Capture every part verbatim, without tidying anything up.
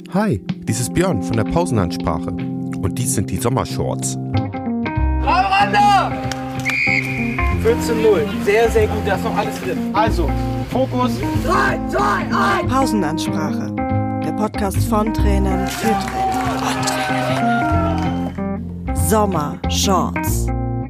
Hi, dies ist Björn von der Pausenansprache und dies sind die Sommershorts. Raumrande! vierzehn null, sehr, sehr gut, da ist noch alles drin. Also, Fokus. drei, zwei, eins! Pausenansprache, der Podcast von Trainern für Trainer und Trainerinnen. Sommershorts.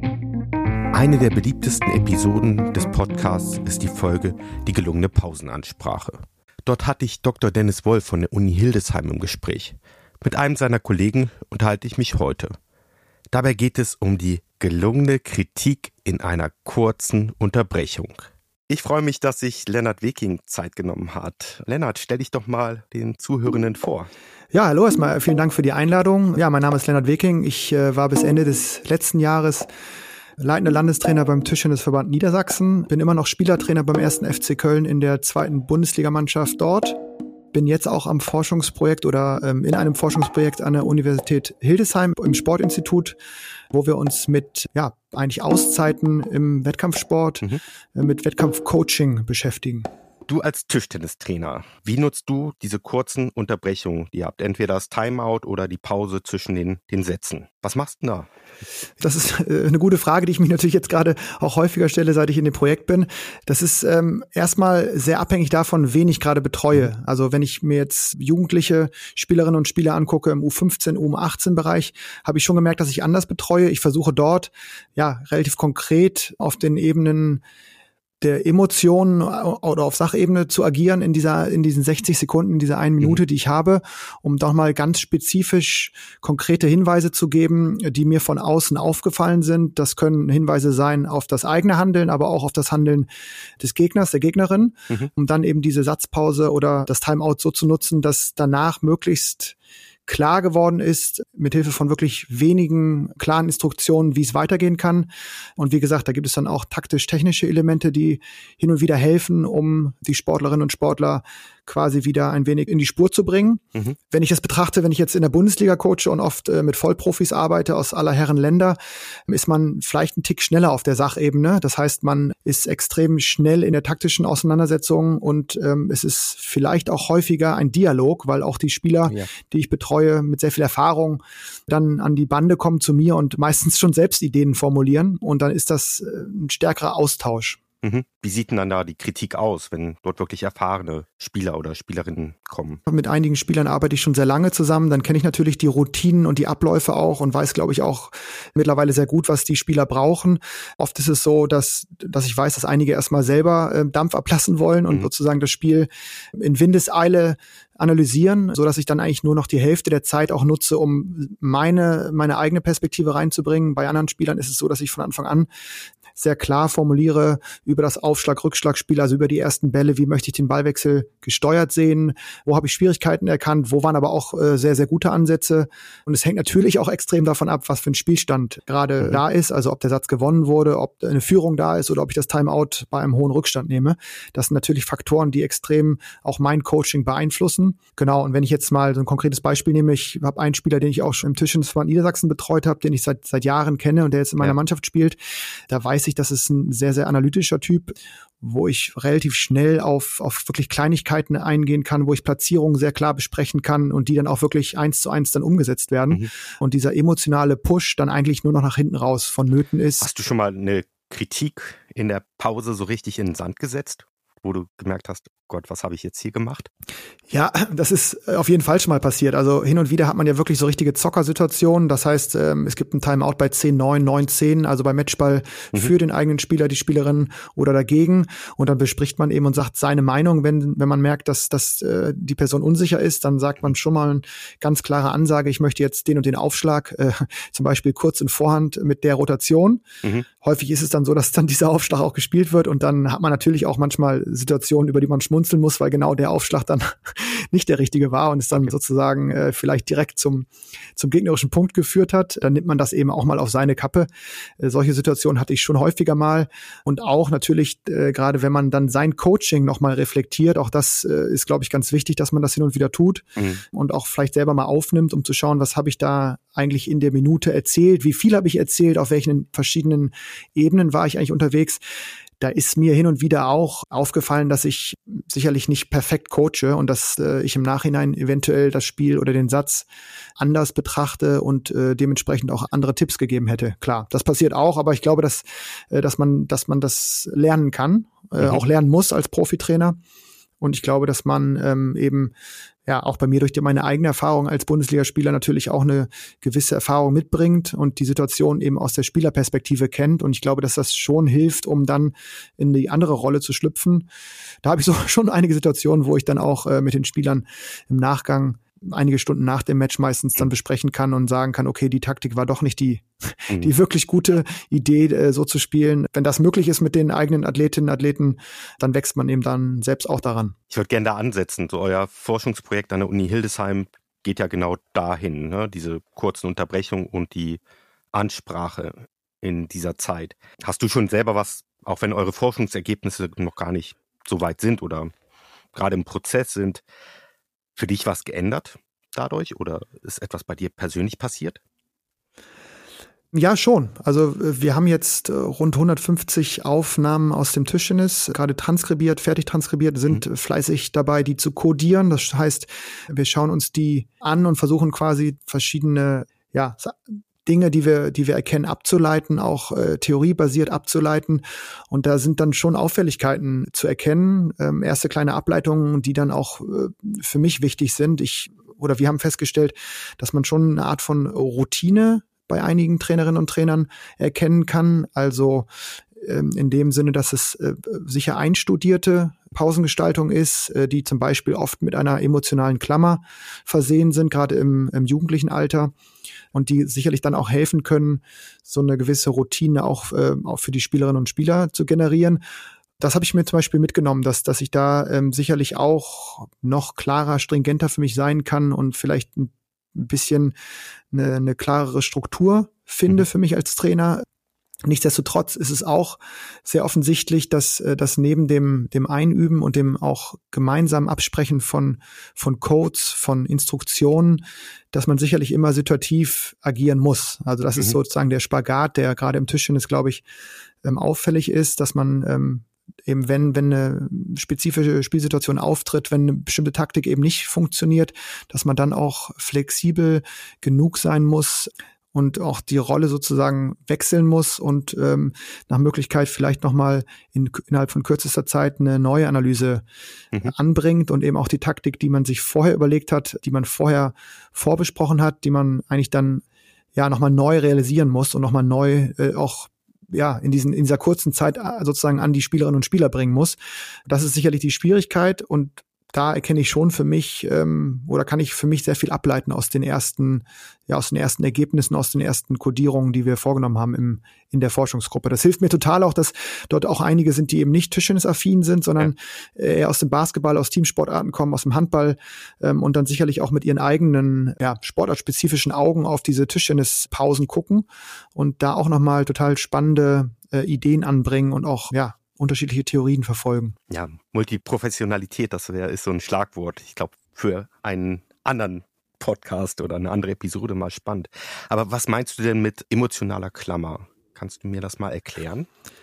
Eine der beliebtesten Episoden des Podcasts ist die Folge Die gelungene Pausenansprache. Dort hatte ich Doktor Dennis Wolf von der Uni Hildesheim im Gespräch. Mit einem seiner Kollegen unterhalte ich mich heute. Dabei geht es um die gelungene Kritik in einer kurzen Unterbrechung. Ich freue mich, dass sich Lennart Weking Zeit genommen hat. Lennart, stell dich doch mal den Zuhörenden vor. Ja, hallo erstmal, vielen Dank für die Einladung. Ja, mein Name ist Lennart Weking. Ich äh, war bis Ende des letzten Jahres leitender Landestrainer beim Tischtennisverband Niedersachsen, bin immer noch Spielertrainer beim ersten F C Köln in der zweiten Bundesligamannschaft dort. Bin jetzt auch am Forschungsprojekt oder ähm, in einem Forschungsprojekt an der Universität Hildesheim im Sportinstitut, wo wir uns mit ja eigentlich Auszeiten im Wettkampfsport, mhm. äh, mit Wettkampfcoaching beschäftigen. Du als Tischtennistrainer, wie nutzt du diese kurzen Unterbrechungen, die ihr habt? Entweder das Timeout oder die Pause zwischen den, den Sätzen. Was machst du denn da? Das ist eine gute Frage, die ich mich natürlich jetzt gerade auch häufiger stelle, seit ich in dem Projekt bin. Das ist ähm, erstmal sehr abhängig davon, wen ich gerade betreue. Also wenn ich mir jetzt jugendliche Spielerinnen und Spieler angucke im U fünfzehn, U achtzehn Bereich, habe ich schon gemerkt, dass ich anders betreue. Ich versuche dort ja relativ konkret auf den Ebenen der Emotionen oder auf Sachebene zu agieren in dieser, in diesen sechzig Sekunden, in dieser einen Minute, die ich habe, um doch mal ganz spezifisch konkrete Hinweise zu geben, die mir von außen aufgefallen sind. Das können Hinweise sein auf das eigene Handeln, aber auch auf das Handeln des Gegners, der Gegnerin, mhm. um dann eben diese Satzpause oder das Timeout so zu nutzen, dass danach möglichst klar geworden ist, mit Hilfe von wirklich wenigen klaren Instruktionen, wie es weitergehen kann. Und wie gesagt, da gibt es dann auch taktisch-technische Elemente, die hin und wieder helfen, um die Sportlerinnen und Sportler quasi wieder ein wenig in die Spur zu bringen. Mhm. Wenn ich das betrachte, wenn ich jetzt in der Bundesliga coache und oft äh, mit Vollprofis arbeite aus aller Herren Länder, ist man vielleicht einen Tick schneller auf der Sachebene. Das heißt, man ist extrem schnell in der taktischen Auseinandersetzung und ähm, es ist vielleicht auch häufiger ein Dialog, weil auch die Spieler, ja. die ich betreue, mit sehr viel Erfahrung dann an die Bande kommen zu mir und meistens schon selbst Ideen formulieren. Und dann ist das äh, ein stärkerer Austausch. Mhm. Wie sieht denn dann da die Kritik aus, wenn dort wirklich erfahrene Spieler oder Spielerinnen kommen? Mit einigen Spielern arbeite ich schon sehr lange zusammen. Dann kenne ich natürlich die Routinen und die Abläufe auch und weiß, glaube ich, auch mittlerweile sehr gut, was die Spieler brauchen. Oft ist es so, dass, dass ich weiß, dass einige erstmal selber äh, Dampf ablassen wollen und mhm. sozusagen das Spiel in Windeseile analysieren, so dass ich dann eigentlich nur noch die Hälfte der Zeit auch nutze, um meine, meine eigene Perspektive reinzubringen. Bei anderen Spielern ist es so, dass ich von Anfang an sehr klar formuliere über das Aufschlag-Rückschlag-Spiel, also über die ersten Bälle, wie möchte ich den Ballwechsel gesteuert sehen, wo habe ich Schwierigkeiten erkannt, wo waren aber auch äh, sehr, sehr gute Ansätze. Und es hängt natürlich auch extrem davon ab, was für ein Spielstand gerade mhm. da ist, also ob der Satz gewonnen wurde, ob eine Führung da ist oder ob ich das Timeout bei einem hohen Rückstand nehme. Das sind natürlich Faktoren, die extrem auch mein Coaching beeinflussen. Genau, und wenn ich jetzt mal so ein konkretes Beispiel nehme, ich habe einen Spieler, den ich auch schon im Tischtennisverband Niedersachsen betreut habe, den ich seit seit Jahren kenne und der jetzt in meiner ja. Mannschaft spielt, da weiß ich, das ist ein sehr, sehr analytischer Typ, wo ich relativ schnell auf, auf wirklich Kleinigkeiten eingehen kann, wo ich Platzierungen sehr klar besprechen kann und die dann auch wirklich eins zu eins dann umgesetzt werden. Mhm. Und dieser emotionale Push dann eigentlich nur noch nach hinten raus vonnöten ist. Hast du schon mal eine Kritik in der Pause so richtig in den Sand gesetzt, wo du gemerkt hast, Gott, was habe ich jetzt hier gemacht? Ja, das ist auf jeden Fall schon mal passiert. Also hin und wieder hat man ja wirklich so richtige Zockersituationen. Das heißt, es gibt ein Timeout bei zehn neun, neun zehn, also bei Matchball mhm. für den eigenen Spieler, die Spielerin oder dagegen. Und dann bespricht man eben und sagt seine Meinung. Wenn wenn man merkt, dass, dass äh, die Person unsicher ist, dann sagt man schon mal eine ganz klare Ansage, ich möchte jetzt den und den Aufschlag, äh, zum Beispiel kurz in Vorhand mit der Rotation. Mhm. Häufig ist es dann so, dass dann dieser Aufschlag auch gespielt wird und dann hat man natürlich auch manchmal Situationen, über die man schmunzeln muss, weil genau der Aufschlag dann nicht der richtige war und es dann okay. sozusagen äh, vielleicht direkt zum zum gegnerischen Punkt geführt hat. Dann nimmt man das eben auch mal auf seine Kappe. Äh, solche Situationen hatte ich schon häufiger mal und auch natürlich äh, gerade wenn man dann sein Coaching nochmal reflektiert, auch das äh, ist, glaube ich, ganz wichtig, dass man das hin und wieder tut mhm. und auch vielleicht selber mal aufnimmt, um zu schauen, was habe ich da eigentlich in der Minute erzählt, wie viel habe ich erzählt, auf welchen verschiedenen Ebenen war ich eigentlich unterwegs. Da ist mir hin und wieder auch aufgefallen, dass ich sicherlich nicht perfekt coache und das äh, äh, ich im Nachhinein eventuell das Spiel oder den Satz anders betrachte und äh, dementsprechend auch andere Tipps gegeben hätte. Klar, das passiert auch, aber ich glaube, dass, äh, dass man, dass man das lernen kann, äh, mhm. auch lernen muss als Profitrainer. Und ich glaube, dass man ähm, eben ja auch bei mir durch die, meine eigene Erfahrung als Bundesligaspieler natürlich auch eine gewisse Erfahrung mitbringt und die Situation eben aus der Spielerperspektive kennt. Und ich glaube, dass das schon hilft, um dann in die andere Rolle zu schlüpfen. Da habe ich so schon einige Situationen, wo ich dann auch äh, mit den Spielern im Nachgang einige Stunden nach dem Match meistens dann besprechen kann und sagen kann, okay, die Taktik war doch nicht die, mhm. die wirklich gute Idee, äh, so zu spielen. Wenn das möglich ist mit den eigenen Athletinnen und Athleten, dann wächst man eben dann selbst auch daran. Ich würde gerne da ansetzen. So euer Forschungsprojekt an der Uni Hildesheim geht ja genau dahin, ne? Diese kurzen Unterbrechungen und die Ansprache in dieser Zeit. Hast du schon selber was, auch wenn eure Forschungsergebnisse noch gar nicht so weit sind oder gerade im Prozess sind, für dich was geändert dadurch oder ist etwas bei dir persönlich passiert? Ja, schon. Also wir haben jetzt rund hundertfünfzig Aufnahmen aus dem Tischtennis, gerade transkribiert, fertig transkribiert, sind mhm. fleißig dabei, die zu kodieren. Das heißt, wir schauen uns die an und versuchen quasi verschiedene, ja, Dinge, die wir, die wir erkennen, abzuleiten, auch äh, theoriebasiert abzuleiten. Und da sind dann schon Auffälligkeiten zu erkennen, ähm, erste kleine Ableitungen, die dann auch äh, für mich wichtig sind. Ich oder wir haben festgestellt, dass man schon eine Art von Routine bei einigen Trainerinnen und Trainern erkennen kann. Also ähm, in dem Sinne, dass es äh, sicher einstudierte Pausengestaltung ist, äh, die zum Beispiel oft mit einer emotionalen Klammer versehen sind, gerade im, im jugendlichen Alter. Und die sicherlich dann auch helfen können, so eine gewisse Routine auch, äh, auch für die Spielerinnen und Spieler zu generieren. Das habe ich mir zum Beispiel mitgenommen, dass, dass ich da ähm, sicherlich auch noch klarer, stringenter für mich sein kann und vielleicht ein bisschen eine, eine klarere Struktur finde mhm. für mich als Trainer. Nichtsdestotrotz ist es auch sehr offensichtlich, dass, dass neben dem, dem Einüben und dem auch gemeinsamen Absprechen von, von Codes, von Instruktionen, dass man sicherlich immer situativ agieren muss. Also das mhm. ist sozusagen der Spagat, der gerade im Tischtennis, glaube ich, ähm, auffällig ist, dass man ähm, eben, wenn, wenn eine spezifische Spielsituation auftritt, wenn eine bestimmte Taktik eben nicht funktioniert, dass man dann auch flexibel genug sein muss, und auch die Rolle sozusagen wechseln muss und ähm, nach Möglichkeit vielleicht nochmal in, innerhalb von kürzester Zeit eine neue Analyse mhm. anbringt und eben auch die Taktik, die man sich vorher überlegt hat, die man vorher vorbesprochen hat, die man eigentlich dann ja nochmal neu realisieren muss und nochmal neu äh, auch ja in diesen in dieser kurzen Zeit sozusagen an die Spielerinnen und Spieler bringen muss. Das ist sicherlich die Schwierigkeit und da erkenne ich schon für mich ähm, oder kann ich für mich sehr viel ableiten aus den ersten, ja aus den ersten Ergebnissen, aus den ersten Codierungen, die wir vorgenommen haben im in der Forschungsgruppe. Das hilft mir total auch, dass dort auch einige sind, die eben nicht Tischtennisaffin sind, sondern ja. eher aus dem Basketball, aus Teamsportarten kommen, aus dem Handball ähm, und dann sicherlich auch mit ihren eigenen ja, sportartspezifischen Augen auf diese Tischtennispausen gucken und da auch nochmal total spannende äh, Ideen anbringen und auch ja unterschiedliche Theorien verfolgen. Ja, Multiprofessionalität, das wär, ist so ein Schlagwort. Ich glaube, für einen anderen Podcast oder eine andere Episode mal spannend. Aber was meinst du denn mit emotionaler Klammer? Kannst du mir das mal erklären?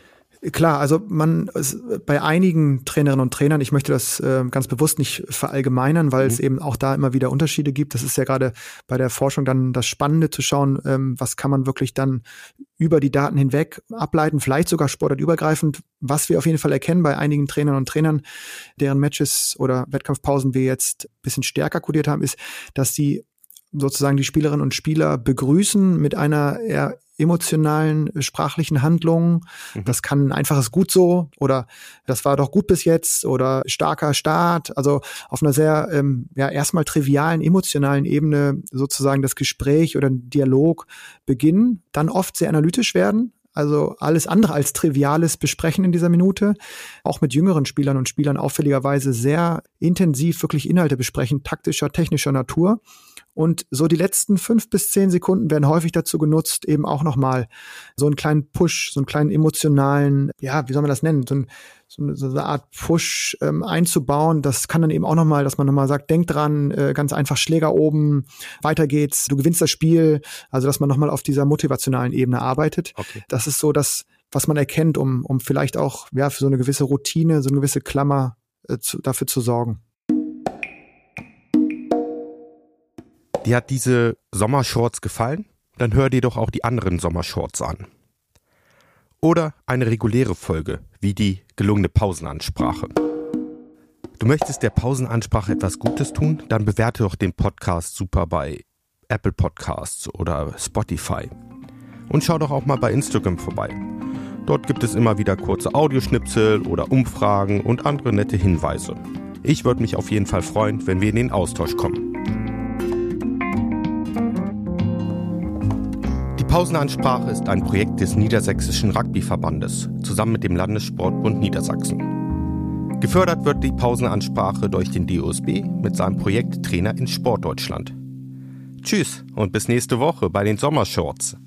Klar, also man bei einigen Trainerinnen und Trainern, ich möchte das äh, ganz bewusst nicht verallgemeinern, weil mhm. es eben auch da immer wieder Unterschiede gibt. Das ist ja gerade bei der Forschung dann das Spannende zu schauen, ähm, was kann man wirklich dann über die Daten hinweg ableiten, vielleicht sogar sportartübergreifend. Was wir auf jeden Fall erkennen bei einigen Trainerinnen und Trainern, deren Matches oder Wettkampfpausen wir jetzt ein bisschen stärker kodiert haben, ist, dass die sozusagen die Spielerinnen und Spieler begrüßen mit einer eher emotionalen, sprachlichen Handlung. Mhm. Das kann ein einfaches Gut so oder das war doch gut bis jetzt oder starker Start. Also auf einer sehr ähm, ja erstmal trivialen, emotionalen Ebene sozusagen das Gespräch oder ein Dialog beginnen, dann oft sehr analytisch werden. Also alles andere als Triviales besprechen in dieser Minute. Auch mit jüngeren Spielern und Spielern auffälligerweise sehr intensiv wirklich Inhalte besprechen, taktischer, technischer Natur. Und so die letzten fünf bis zehn Sekunden werden häufig dazu genutzt, eben auch nochmal so einen kleinen Push, so einen kleinen emotionalen, ja, wie soll man das nennen, so, ein, so, eine, so eine Art Push ähm, einzubauen. Das kann dann eben auch nochmal, dass man nochmal sagt, denk dran, äh, ganz einfach Schläger oben, weiter geht's, du gewinnst das Spiel. Also dass man nochmal auf dieser motivationalen Ebene arbeitet. Okay. Das ist so das, was man erkennt, um, um vielleicht auch ja für so eine gewisse Routine, so eine gewisse Klammer äh, zu, dafür zu sorgen. Dir hat diese Sommershorts gefallen? Dann hör dir doch auch die anderen Sommershorts an. Oder eine reguläre Folge, wie die gelungene Pausenansprache. Du möchtest der Pausenansprache etwas Gutes tun? Dann bewerte doch den Podcast super bei Apple Podcasts oder Spotify. Und schau doch auch mal bei Instagram vorbei. Dort gibt es immer wieder kurze Audioschnipsel oder Umfragen und andere nette Hinweise. Ich würde mich auf jeden Fall freuen, wenn wir in den Austausch kommen. Die Pausenansprache ist ein Projekt des Niedersächsischen Rugbyverbandes zusammen mit dem Landessportbund Niedersachsen. Gefördert wird die Pausenansprache durch den D O S B mit seinem Projekt Trainer in Sportdeutschland. Tschüss und bis nächste Woche bei den Sommershorts.